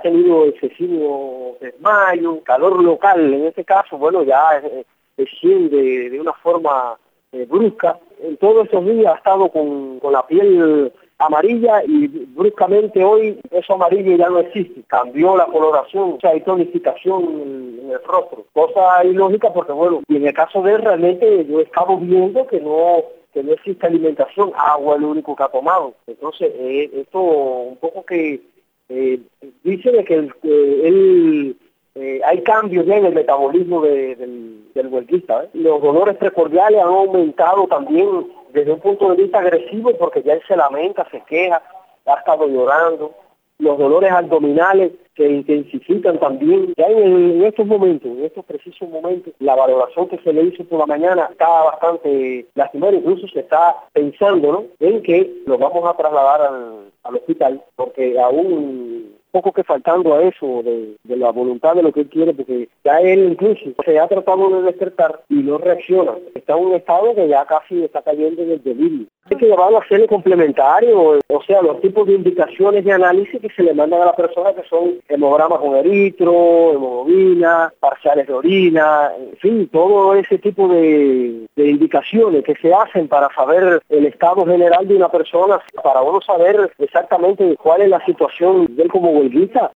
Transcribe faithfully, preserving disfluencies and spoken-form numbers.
tenido excesivo desmayo, calor local, en este caso, bueno, ya eh, desciende de una forma eh, brusca. En todos esos días ha estado con, con la piel amarilla y bruscamente hoy eso amarillo ya no existe, cambió la coloración, o sea, hay tonificación en, en el rostro, cosa ilógica porque bueno, y en el caso de él realmente yo he estado viendo que no que no existe alimentación, agua es lo único que ha tomado, entonces eh, esto un poco que eh, dice de que el, eh, él eh, hay cambios ya en el metabolismo de, del, del huelguista, ¿eh? Los dolores precordiales han aumentado también desde un punto de vista agresivo porque ya él se lamenta, se queja, ha estado llorando. Los dolores abdominales se intensifican también. Ya en, el, en estos momentos, en estos precisos momentos, la valoración que se le hizo por la mañana está bastante lastimera, incluso se está pensando, ¿no?, en que lo vamos a trasladar al, al hospital, porque aún poco que faltando a eso, de, de la voluntad de lo que él quiere, porque ya él incluso se ha tratado de despertar y no reacciona. Está en un estado que ya casi está cayendo en el delirio. Hay que llevarlo a hacerle complementario, o sea, los tipos de indicaciones de análisis que se le mandan a la persona, que son hemogramas con eritro, hemoglobina, parciales de orina, en fin, todo ese tipo de, de indicaciones que se hacen para saber el estado general de una persona, para uno saber exactamente cuál es la situación de él como huelguista.